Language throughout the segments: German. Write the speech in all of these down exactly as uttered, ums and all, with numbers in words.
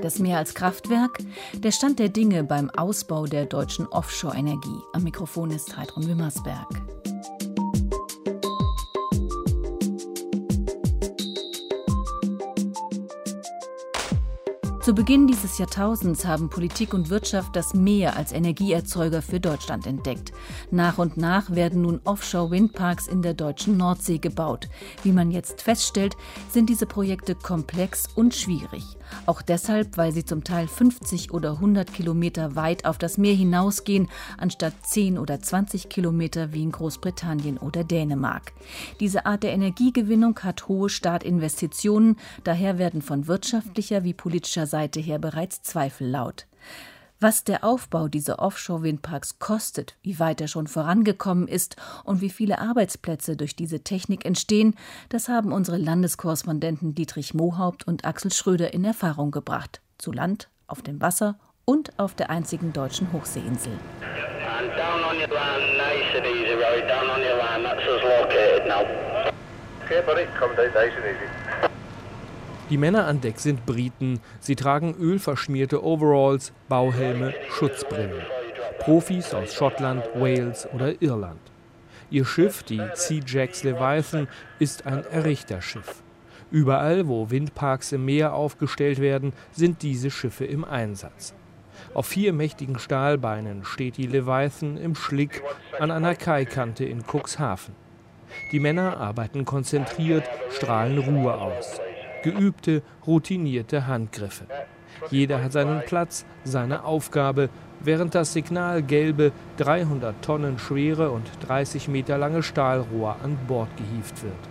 das Meer als Kraftwerk? Der Stand der Dinge beim Ausbau der deutschen Offshore-Energie. Am Mikrofon ist Heidrun Wimmersberg. Zu Beginn dieses Jahrtausends haben Politik und Wirtschaft das Meer als Energieerzeuger für Deutschland entdeckt. Nach und nach werden nun Offshore-Windparks in der deutschen Nordsee gebaut. Wie man jetzt feststellt, sind diese Projekte komplex und schwierig. Auch deshalb, weil sie zum Teil fünfzig oder hundert Kilometer weit auf das Meer hinausgehen, anstatt zehn oder zwanzig Kilometer wie in Großbritannien oder Dänemark. Diese Art der Energiegewinnung hat hohe Startinvestitionen, daher werden von wirtschaftlicher wie politischer Seite her bereits Zweifel laut. Was der Aufbau dieser Offshore-Windparks kostet, wie weit er schon vorangekommen ist und wie viele Arbeitsplätze durch diese Technik entstehen, das haben unsere Landeskorrespondenten Dietrich Mohaupt und Axel Schröder in Erfahrung gebracht. Zu Land, auf dem Wasser und auf der einzigen deutschen Hochseeinsel. Die Männer an Deck sind Briten. Sie tragen ölverschmierte Overalls, Bauhelme, Schutzbrillen. Profis aus Schottland, Wales oder Irland. Ihr Schiff, die Seajacks Leviathan, ist ein Errichterschiff. Überall, wo Windparks im Meer aufgestellt werden, sind diese Schiffe im Einsatz. Auf vier mächtigen Stahlbeinen steht die Leviathan im Schlick an einer Kaikante in Cuxhaven. Die Männer arbeiten konzentriert, strahlen Ruhe aus. Geübte, routinierte Handgriffe. Jeder hat seinen Platz, seine Aufgabe, während das Signal gelbe, dreihundert Tonnen schwere und dreißig Meter lange Stahlrohr an Bord gehievt wird.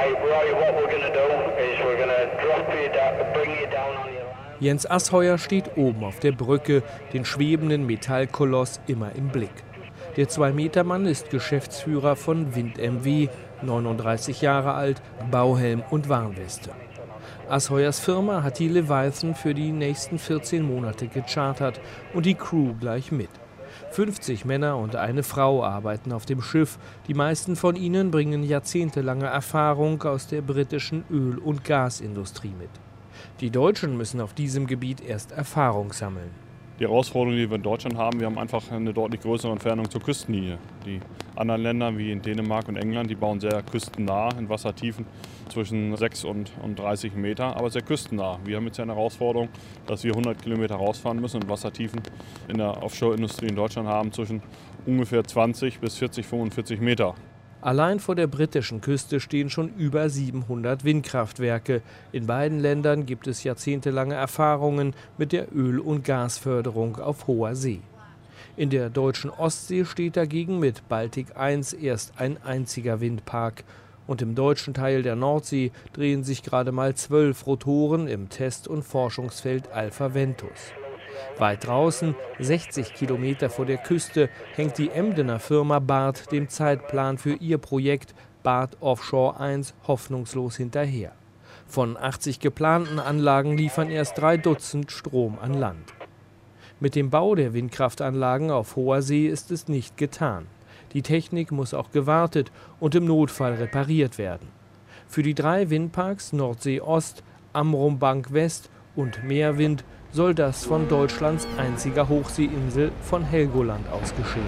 Jens Asheuer steht oben auf der Brücke, den schwebenden Metallkoloss immer im Blick. Der Zwei-Meter-Mann ist Geschäftsführer von Wind M W, neununddreißig Jahre alt, Bauhelm und Warnweste. Asheuers Firma hat die Leviathan für die nächsten vierzehn Monate gechartert und die Crew gleich mit. fünfzig Männer und eine Frau arbeiten auf dem Schiff. Die meisten von ihnen bringen jahrzehntelange Erfahrung aus der britischen Öl- und Gasindustrie mit. Die Deutschen müssen auf diesem Gebiet erst Erfahrung sammeln. Die Herausforderung, die wir in Deutschland haben, wir haben einfach eine deutlich größere Entfernung zur Küstenlinie. Die anderen Länder wie in Dänemark und England, die bauen sehr küstennah in Wassertiefen zwischen sechs und dreißig Meter, aber sehr küstennah. Wir haben jetzt eine Herausforderung, dass wir hundert Kilometer rausfahren müssen und Wassertiefen in der Offshore-Industrie in Deutschland haben zwischen ungefähr zwanzig bis vierzig, fünfundvierzig Meter. Allein vor der britischen Küste stehen schon über siebenhundert Windkraftwerke. In beiden Ländern gibt es jahrzehntelange Erfahrungen mit der Öl- und Gasförderung auf hoher See. In der deutschen Ostsee steht dagegen mit Baltic eins erst ein einziger Windpark. Und im deutschen Teil der Nordsee drehen sich gerade mal zwölf Rotoren im Test- und Forschungsfeld Alpha Ventus. Weit draußen, sechzig Kilometer vor der Küste, hängt die Emdener Firma Barth dem Zeitplan für ihr Projekt Barth Offshore eins hoffnungslos hinterher. Von achtzig geplanten Anlagen liefern erst drei Dutzend Strom an Land. Mit dem Bau der Windkraftanlagen auf hoher See ist es nicht getan. Die Technik muss auch gewartet und im Notfall repariert werden. Für die drei Windparks Nordsee Ost, Amrum Bank West und Meerwind soll das von Deutschlands einziger Hochseeinsel von Helgoland aus geschehen.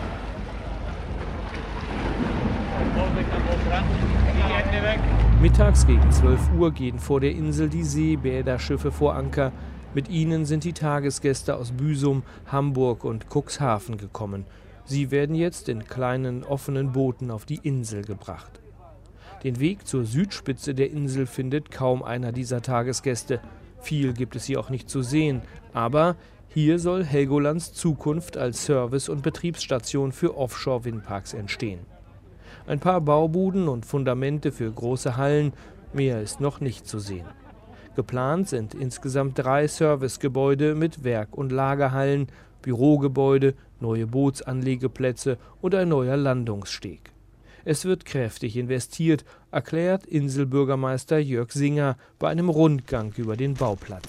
Mittags gegen zwölf Uhr gehen vor der Insel die Seebäderschiffe vor Anker. Mit ihnen sind die Tagesgäste aus Büsum, Hamburg und Cuxhaven gekommen. Sie werden jetzt in kleinen offenen Booten auf die Insel gebracht. Den Weg zur Südspitze der Insel findet kaum einer dieser Tagesgäste. Viel gibt es hier auch nicht zu sehen, aber hier soll Helgolands Zukunft als Service- und Betriebsstation für Offshore-Windparks entstehen. Ein paar Baubuden und Fundamente für große Hallen, mehr ist noch nicht zu sehen. Geplant sind insgesamt drei Servicegebäude mit Werk- und Lagerhallen, Bürogebäude, neue Bootsanlegeplätze und ein neuer Landungssteg. Es wird kräftig investiert, erklärt Inselbürgermeister Jörg Singer bei einem Rundgang über den Bauplatz.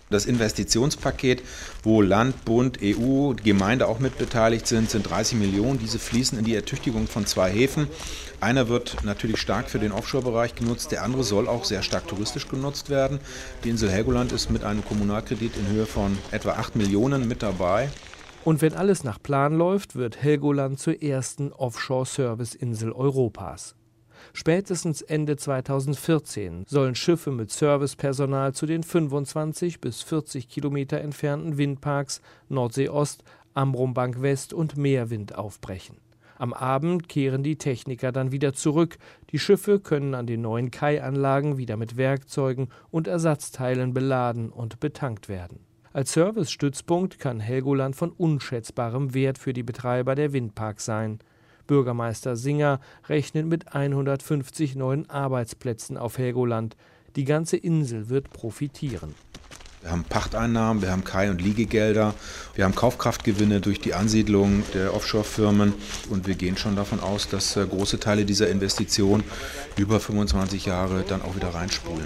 Das Investitionspaket, wo Land, Bund, E U, Gemeinde auch mit beteiligt sind, sind dreißig Millionen. Diese fließen in die Ertüchtigung von zwei Häfen. Einer wird natürlich stark für den Offshore-Bereich genutzt, der andere soll auch sehr stark touristisch genutzt werden. Die Insel Helgoland ist mit einem Kommunalkredit in Höhe von etwa acht Millionen mit dabei. Und wenn alles nach Plan läuft, wird Helgoland zur ersten Offshore-Service-Insel Europas. Spätestens Ende zweitausendvierzehn sollen Schiffe mit Servicepersonal zu den fünfundzwanzig bis vierzig Kilometer entfernten Windparks Nordsee Ost, Amrum-Bank West und Meerwind aufbrechen. Am Abend kehren die Techniker dann wieder zurück. Die Schiffe können an den neuen Kai-Anlagen wieder mit Werkzeugen und Ersatzteilen beladen und betankt werden. Als Servicestützpunkt kann Helgoland von unschätzbarem Wert für die Betreiber der Windparks sein. Bürgermeister Singer rechnet mit hundertfünfzig neuen Arbeitsplätzen auf Helgoland. Die ganze Insel wird profitieren. Wir haben Pachteinnahmen, wir haben Kai- und Liegegelder, wir haben Kaufkraftgewinne durch die Ansiedlung der Offshore-Firmen und wir gehen schon davon aus, dass große Teile dieser Investition über fünfundzwanzig Jahre dann auch wieder reinspulen.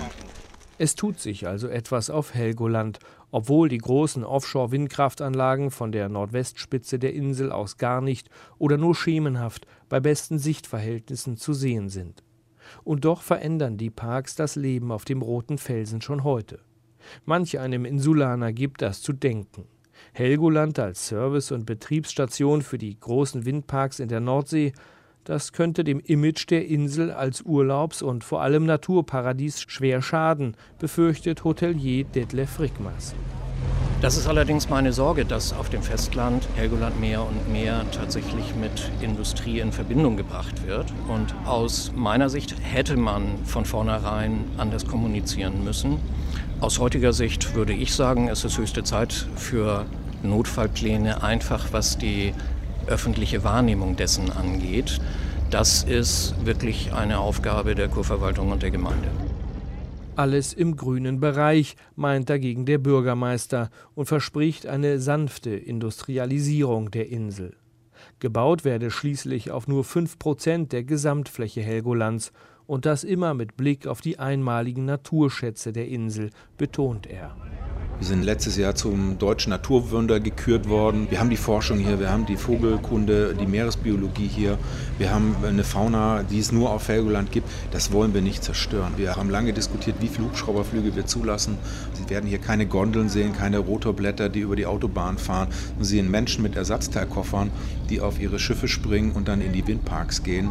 Es tut sich also etwas auf Helgoland, obwohl die großen Offshore-Windkraftanlagen von der Nordwestspitze der Insel aus gar nicht oder nur schemenhaft bei besten Sichtverhältnissen zu sehen sind. Und doch verändern die Parks das Leben auf dem roten Felsen schon heute. Manch einem Insulaner gibt das zu denken. Helgoland als Service- und Betriebsstation für die großen Windparks in der Nordsee, das könnte dem Image der Insel als Urlaubs- und vor allem Naturparadies schwer schaden, befürchtet Hotelier Detlef Rickmers. Das ist allerdings meine Sorge, dass auf dem Festland Helgoland mehr und mehr tatsächlich mit Industrie in Verbindung gebracht wird. Und aus meiner Sicht hätte man von vornherein anders kommunizieren müssen. Aus heutiger Sicht würde ich sagen, es ist höchste Zeit für Notfallpläne, einfach was die öffentliche Wahrnehmung dessen angeht. Das ist wirklich eine Aufgabe der Kurverwaltung und der Gemeinde. Alles im grünen Bereich, meint dagegen der Bürgermeister und verspricht eine sanfte Industrialisierung der Insel. Gebaut werde schließlich auf nur fünf Prozent der Gesamtfläche Helgolands und das immer mit Blick auf die einmaligen Naturschätze der Insel, betont er. Wir sind letztes Jahr zum deutschen Naturwunder gekürt worden. Wir haben die Forschung hier, wir haben die Vogelkunde, die Meeresbiologie hier. Wir haben eine Fauna, die es nur auf Helgoland gibt. Das wollen wir nicht zerstören. Wir haben lange diskutiert, wie viele Hubschrauberflüge wir zulassen. Sie werden hier keine Gondeln sehen, keine Rotorblätter, die über die Autobahn fahren. Sie sehen Menschen mit Ersatzteilkoffern, die auf ihre Schiffe springen und dann in die Windparks gehen.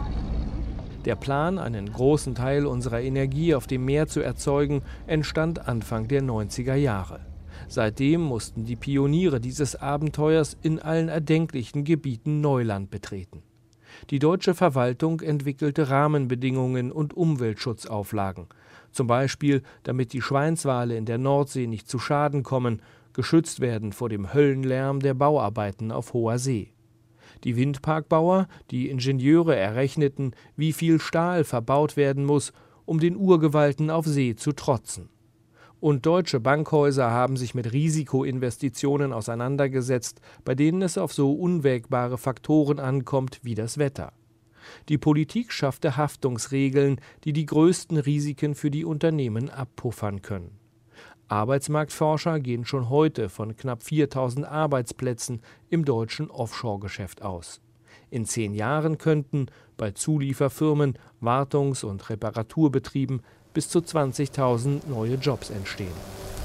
Der Plan, einen großen Teil unserer Energie auf dem Meer zu erzeugen, entstand Anfang der neunziger Jahre. Seitdem mussten die Pioniere dieses Abenteuers in allen erdenklichen Gebieten Neuland betreten. Die deutsche Verwaltung entwickelte Rahmenbedingungen und Umweltschutzauflagen, zum Beispiel, damit die Schweinswale in der Nordsee nicht zu Schaden kommen, geschützt werden vor dem Höllenlärm der Bauarbeiten auf hoher See. Die Windparkbauer, die Ingenieure errechneten, wie viel Stahl verbaut werden muss, um den Urgewalten auf See zu trotzen. Und deutsche Bankhäuser haben sich mit Risikoinvestitionen auseinandergesetzt, bei denen es auf so unwägbare Faktoren ankommt wie das Wetter. Die Politik schaffte Haftungsregeln, die die größten Risiken für die Unternehmen abpuffern können. Arbeitsmarktforscher gehen schon heute von knapp viertausend Arbeitsplätzen im deutschen Offshore-Geschäft aus. In zehn Jahren könnten bei Zulieferfirmen, Wartungs- und Reparaturbetrieben bis zu zwanzigtausend neue Jobs entstehen.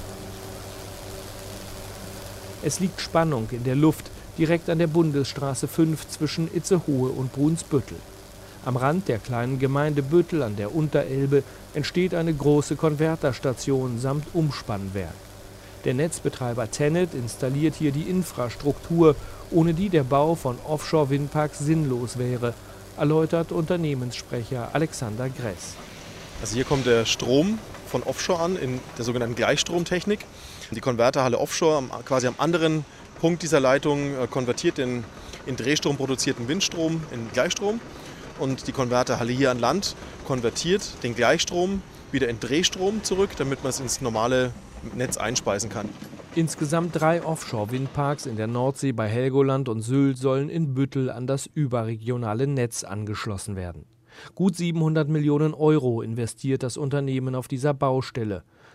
Es liegt Spannung in der Luft, direkt an der Bundesstraße fünf zwischen Itzehoe und Brunsbüttel. Am Rand der kleinen Gemeinde Büttel an der Unterelbe entsteht eine große Konverterstation samt Umspannwerk. Der Netzbetreiber TenneT installiert hier die Infrastruktur, ohne die der Bau von Offshore-Windparks sinnlos wäre, erläutert Unternehmenssprecher Alexander Gress. Also hier kommt der Strom von Offshore an, in der sogenannten Gleichstromtechnik. Die Konverterhalle Offshore, quasi am anderen Punkt dieser Leitung, konvertiert den in Drehstrom produzierten Windstrom in Gleichstrom. Und die Konverterhalle hier an Land konvertiert den Gleichstrom wieder in Drehstrom zurück, damit man es ins normale Netz einspeisen kann. Insgesamt drei Offshore-Windparks in der Nordsee bei Helgoland und Sylt sollen in Büttel an das überregionale Netz angeschlossen werden. Gut siebenhundert Millionen Euro investiert das Unternehmen auf dieser Baustelle.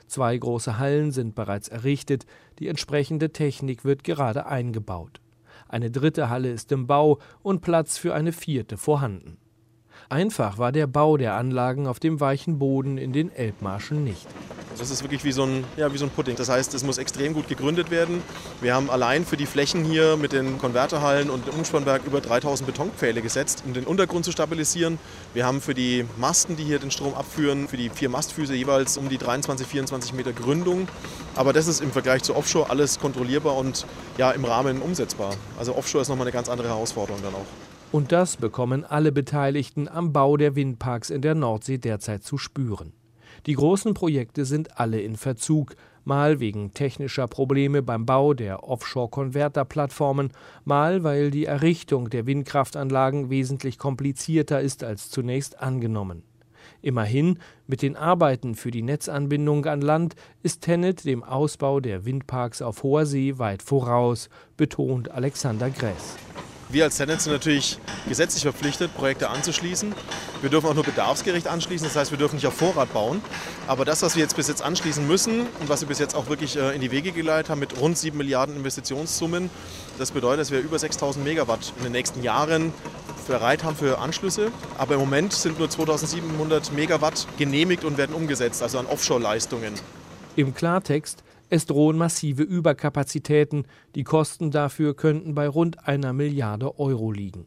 Zwei große Hallen sind bereits errichtet, die entsprechende Technik wird gerade eingebaut. Eine dritte Halle ist im Bau und Platz für eine vierte vorhanden. Einfach war der Bau der Anlagen auf dem weichen Boden in den Elbmarschen nicht. Das ist wirklich wie so ein, ja, wie so ein Pudding. Das heißt, es muss extrem gut gegründet werden. Wir haben allein für die Flächen hier mit den Konverterhallen und dem Umspannwerk über dreitausend Betonpfähle gesetzt, um den Untergrund zu stabilisieren. Wir haben für die Masten, die hier den Strom abführen, für die vier Mastfüße jeweils um die dreiundzwanzig, vierundzwanzig Meter Gründung. Aber das ist im Vergleich zu Offshore alles kontrollierbar und ja, im Rahmen umsetzbar. Also Offshore ist nochmal eine ganz andere Herausforderung dann auch. Und das bekommen alle Beteiligten am Bau der Windparks in der Nordsee derzeit zu spüren. Die großen Projekte sind alle in Verzug, mal wegen technischer Probleme beim Bau der Offshore-Konverterplattformen, mal weil die Errichtung der Windkraftanlagen wesentlich komplizierter ist als zunächst angenommen. Immerhin, mit den Arbeiten für die Netzanbindung an Land ist TenneT dem Ausbau der Windparks auf hoher See weit voraus, betont Alexander Gress. Wir als TenneT sind natürlich gesetzlich verpflichtet, Projekte anzuschließen. Wir dürfen auch nur bedarfsgerecht anschließen, das heißt, wir dürfen nicht auf Vorrat bauen. Aber das, was wir jetzt bis jetzt anschließen müssen und was wir bis jetzt auch wirklich in die Wege geleitet haben mit rund sieben Milliarden Investitionssummen, das bedeutet, dass wir über sechstausend Megawatt in den nächsten Jahren bereit haben für Anschlüsse. Aber im Moment sind nur zweitausendsiebenhundert Megawatt genehmigt und werden umgesetzt, also an Offshore-Leistungen. Im Klartext: Es drohen massive Überkapazitäten. Die Kosten dafür könnten bei rund einer Milliarde Euro liegen.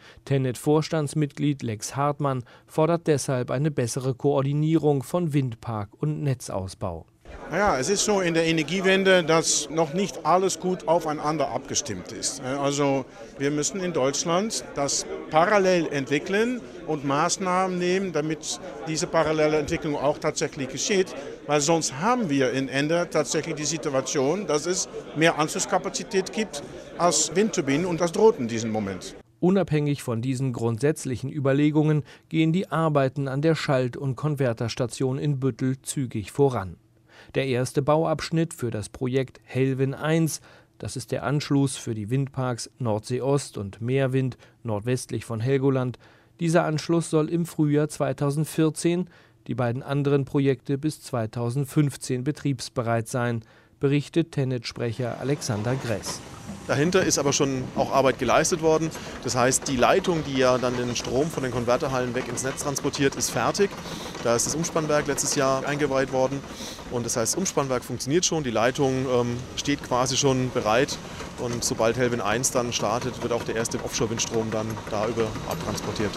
TenneT-Vorstandsmitglied Lex Hartmann fordert deshalb eine bessere Koordinierung von Windpark und Netzausbau. Ja, es ist so in der Energiewende, dass noch nicht alles gut aufeinander abgestimmt ist. Also wir müssen in Deutschland das parallel entwickeln und Maßnahmen nehmen, damit diese parallele Entwicklung auch tatsächlich geschieht. Weil sonst haben wir in Ende tatsächlich die Situation, dass es mehr Anschlusskapazität gibt als Windturbinen und das droht in diesem Moment. Unabhängig von diesen grundsätzlichen Überlegungen gehen die Arbeiten an der Schalt- und Konverterstation in Büttel zügig voran. Der erste Bauabschnitt für das Projekt Helvin eins, das ist der Anschluss für die Windparks Nordsee Ost und Meerwind nordwestlich von Helgoland. Dieser Anschluss soll im Frühjahr zweitausendvierzehn, die beiden anderen Projekte bis zweitausendfünfzehn betriebsbereit sein, berichtet TenneT-Sprecher Alexander Gress. Dahinter ist aber schon auch Arbeit geleistet worden. Das heißt, die Leitung, die ja dann den Strom von den Konverterhallen weg ins Netz transportiert, ist fertig. Da ist das Umspannwerk letztes Jahr eingeweiht worden. Und das heißt, das Umspannwerk funktioniert schon, die Leitung ähm, steht quasi schon bereit. Und sobald Helvin eins dann startet, wird auch der erste Offshore-Windstrom dann darüber abtransportiert.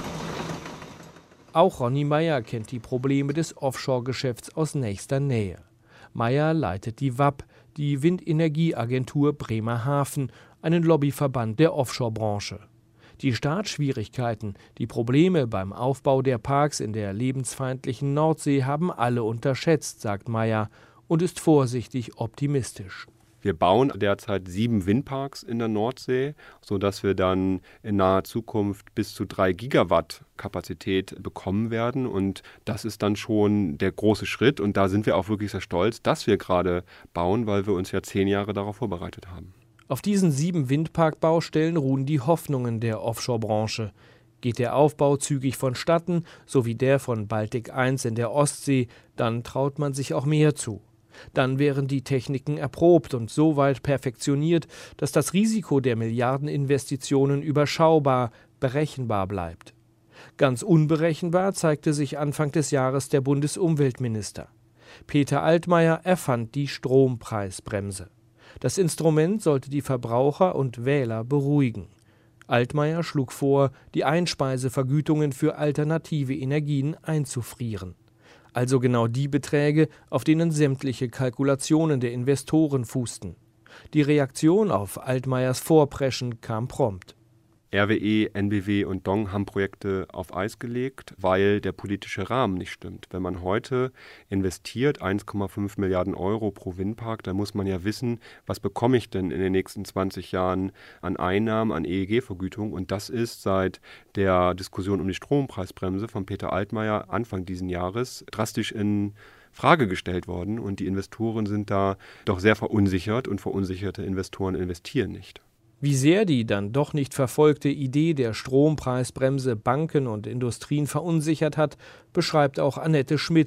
Auch Ronny Meyer kennt die Probleme des Offshore-Geschäfts aus nächster Nähe. Meyer leitet die W A B, die Windenergieagentur Bremerhaven, einen Lobbyverband der Offshore-Branche. Die Startschwierigkeiten, die Probleme beim Aufbau der Parks in der lebensfeindlichen Nordsee haben alle unterschätzt, sagt Meyer, und ist vorsichtig optimistisch. Wir bauen derzeit sieben Windparks in der Nordsee, sodass wir dann in naher Zukunft bis zu drei Gigawatt Kapazität bekommen werden. Und das ist dann schon der große Schritt. Und da sind wir auch wirklich sehr stolz, dass wir gerade bauen, weil wir uns ja zehn Jahre darauf vorbereitet haben. Auf diesen sieben Windparkbaustellen ruhen die Hoffnungen der Offshore-Branche. Geht der Aufbau zügig vonstatten, so wie der von Baltic eins in der Ostsee, dann traut man sich auch mehr zu. Dann wären die Techniken erprobt und so weit perfektioniert, dass das Risiko der Milliardeninvestitionen überschaubar, berechenbar bleibt. Ganz unberechenbar zeigte sich Anfang des Jahres der Bundesumweltminister. Peter Altmaier erfand die Strompreisbremse. Das Instrument sollte die Verbraucher und Wähler beruhigen. Altmaier schlug vor, die Einspeisevergütungen für alternative Energien einzufrieren. Also genau die Beträge, auf denen sämtliche Kalkulationen der Investoren fußten. Die Reaktion auf Altmaiers Vorpreschen kam prompt. R W E, N B W und D O N G haben Projekte auf Eis gelegt, weil der politische Rahmen nicht stimmt. Wenn man heute investiert eins Komma fünf Milliarden Euro pro Windpark, dann muss man ja wissen, was bekomme ich denn in den nächsten zwanzig Jahren an Einnahmen, an E E G-Vergütung. Und das ist seit der Diskussion um die Strompreisbremse von Peter Altmaier Anfang diesen Jahres drastisch in Frage gestellt worden. Und die Investoren sind da doch sehr verunsichert und verunsicherte Investoren investieren nicht. Wie sehr die dann doch nicht verfolgte Idee der Strompreisbremse Banken und Industrien verunsichert hat, beschreibt auch Annette Schmidt,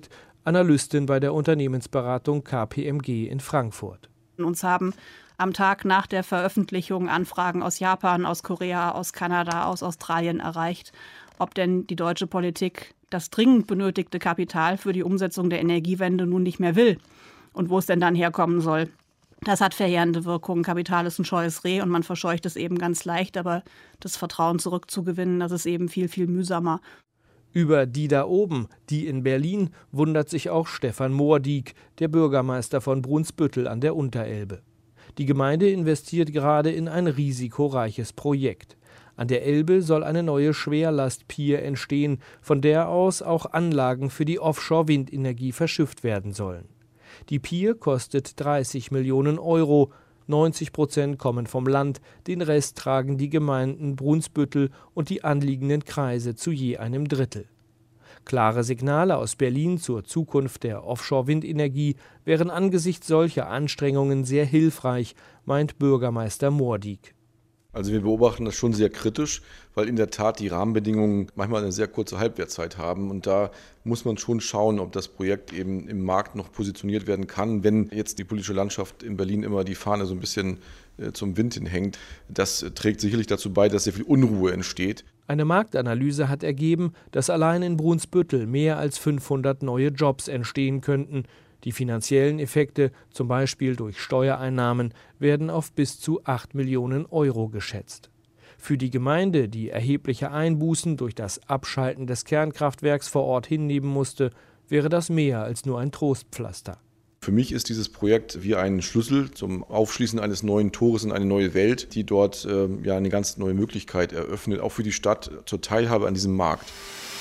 Analystin bei der Unternehmensberatung K P M G in Frankfurt. Uns haben am Tag nach der Veröffentlichung Anfragen aus Japan, aus Korea, aus Kanada, aus Australien erreicht, ob denn die deutsche Politik das dringend benötigte Kapital für die Umsetzung der Energiewende nun nicht mehr will und wo es denn dann herkommen soll. Das hat verheerende Wirkungen. Kapital ist ein scheues Reh und man verscheucht es eben ganz leicht, aber das Vertrauen zurückzugewinnen, das ist eben viel, viel mühsamer. Über die da oben, die in Berlin, wundert sich auch Stefan Mohrdiek, der Bürgermeister von Brunsbüttel an der Unterelbe. Die Gemeinde investiert gerade in ein risikoreiches Projekt. An der Elbe soll eine neue Schwerlastpier entstehen, von der aus auch Anlagen für die Offshore-Windenergie verschifft werden sollen. Die Pier kostet dreißig Millionen Euro, neunzig Prozent kommen vom Land, den Rest tragen die Gemeinden Brunsbüttel und die anliegenden Kreise zu je einem Drittel. Klare Signale aus Berlin zur Zukunft der Offshore-Windenergie wären angesichts solcher Anstrengungen sehr hilfreich, meint Bürgermeister Mohrdiek. Also wir beobachten das schon sehr kritisch, weil in der Tat die Rahmenbedingungen manchmal eine sehr kurze Halbwertszeit haben. Und da muss man schon schauen, ob das Projekt eben im Markt noch positioniert werden kann. Wenn jetzt die politische Landschaft in Berlin immer die Fahne so ein bisschen zum Wind hinhängt, das trägt sicherlich dazu bei, dass sehr viel Unruhe entsteht. Eine Marktanalyse hat ergeben, dass allein in Brunsbüttel mehr als fünfhundert neue Jobs entstehen könnten. Die finanziellen Effekte, zum Beispiel durch Steuereinnahmen, werden auf bis zu acht Millionen Euro geschätzt. Für die Gemeinde, die erhebliche Einbußen durch das Abschalten des Kernkraftwerks vor Ort hinnehmen musste, wäre das mehr als nur ein Trostpflaster. Für mich ist dieses Projekt wie ein Schlüssel zum Aufschließen eines neuen Tores in eine neue Welt, die dort äh, ja eine ganz neue Möglichkeit eröffnet, auch für die Stadt zur Teilhabe an diesem Markt.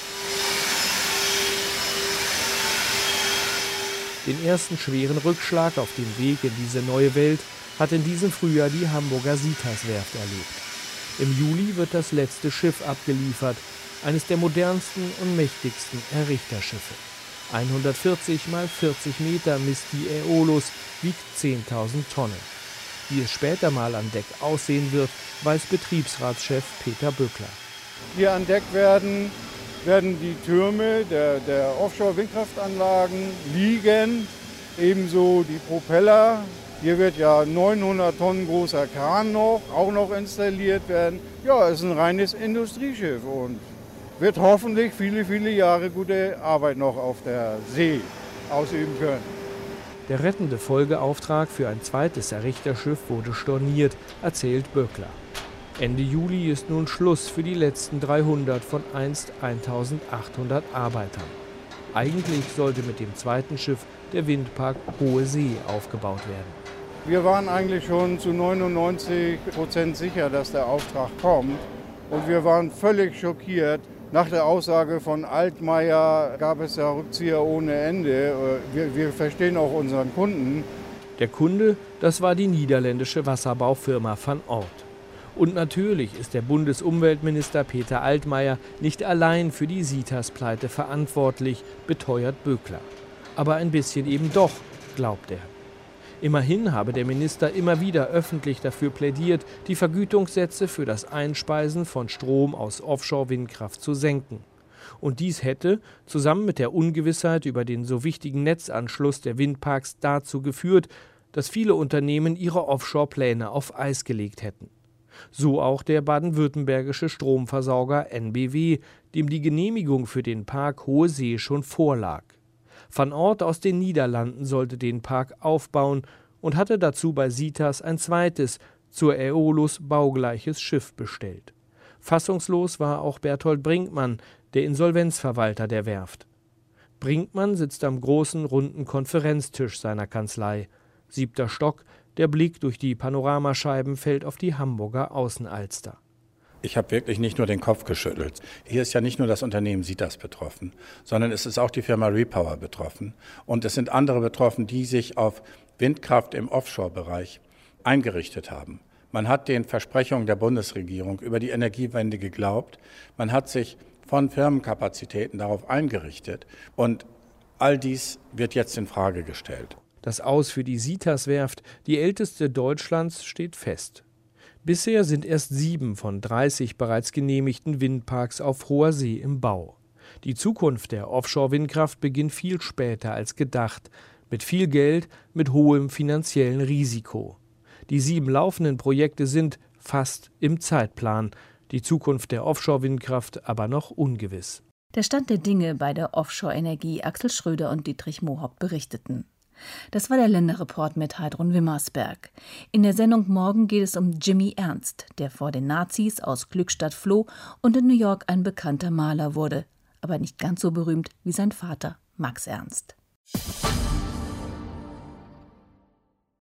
Den ersten schweren Rückschlag auf dem Weg in diese neue Welt hat in diesem Frühjahr die Hamburger Sitas-Werft erlebt. Im Juli wird das letzte Schiff abgeliefert, eines der modernsten und mächtigsten Errichterschiffe. hundertvierzig mal vierzig Meter misst die Aeolus, wiegt zehntausend Tonnen. Wie es später mal an Deck aussehen wird, weiß Betriebsratschef Peter Bückler. Hier an Deck werden werden die Türme der, der Offshore-Windkraftanlagen liegen, ebenso die Propeller. Hier wird ja neunhundert Tonnen großer Kran noch, auch noch installiert werden. Ja, es ist ein reines Industrieschiff und wird hoffentlich viele, viele Jahre gute Arbeit noch auf der See ausüben können. Der rettende Folgeauftrag für ein zweites Errichterschiff wurde storniert, erzählt Böckler. Ende Juli ist nun Schluss für die letzten dreihundert von einst eintausendachthundert Arbeitern. Eigentlich sollte mit dem zweiten Schiff der Windpark Hohe See aufgebaut werden. Wir waren eigentlich schon zu neunundneunzig Prozent sicher, dass der Auftrag kommt. Und wir waren völlig schockiert. Nach der Aussage von Altmaier gab es ja Rückzieher ohne Ende. Wir, wir verstehen auch unseren Kunden. Der Kunde, das war die niederländische Wasserbaufirma Van Oord. Und natürlich ist der Bundesumweltminister Peter Altmaier nicht allein für die Sitas-Pleite verantwortlich, beteuert Böckler. Aber ein bisschen eben doch, glaubt er. Immerhin habe der Minister immer wieder öffentlich dafür plädiert, die Vergütungssätze für das Einspeisen von Strom aus Offshore-Windkraft zu senken. Und dies hätte, zusammen mit der Ungewissheit über den so wichtigen Netzanschluss der Windparks, dazu geführt, dass viele Unternehmen ihre Offshore-Pläne auf Eis gelegt hätten. So auch der baden-württembergische Stromversorger N B W, dem die Genehmigung für den Park Hohe See schon vorlag. Van Oord aus den Niederlanden sollte den Park aufbauen und hatte dazu bei Sitas ein zweites, zur Aeolus baugleiches Schiff bestellt. Fassungslos war auch Berthold Brinkmann, der Insolvenzverwalter der Werft. Brinkmann sitzt am großen, runden Konferenztisch seiner Kanzlei. Siebter Stock, der Blick durch die Panoramascheiben fällt auf die Hamburger Außenalster. Ich habe wirklich nicht nur den Kopf geschüttelt. Hier ist ja nicht nur das Unternehmen Sitas betroffen, sondern es ist auch die Firma Repower betroffen. Und es sind andere betroffen, die sich auf Windkraft im Offshore-Bereich eingerichtet haben. Man hat den Versprechungen der Bundesregierung über die Energiewende geglaubt. Man hat sich von Firmenkapazitäten darauf eingerichtet. Und all dies wird jetzt in Frage gestellt. Das Aus für die Sitas-Werft, die älteste Deutschlands, steht fest. Bisher sind erst sieben von dreißig bereits genehmigten Windparks auf hoher See im Bau. Die Zukunft der Offshore-Windkraft beginnt viel später als gedacht. Mit viel Geld, mit hohem finanziellen Risiko. Die sieben laufenden Projekte sind fast im Zeitplan. Die Zukunft der Offshore-Windkraft aber noch ungewiss. Der Stand der Dinge bei der Offshore-Energie. Axel Schröder und Dietrich Mohaupt berichteten. Das war der Länderreport mit Heidrun Wimmersberg. In der Sendung morgen geht es um Jimmy Ernst, der vor den Nazis aus Glückstadt floh und in New York ein bekannter Maler wurde. Aber nicht ganz so berühmt wie sein Vater Max Ernst.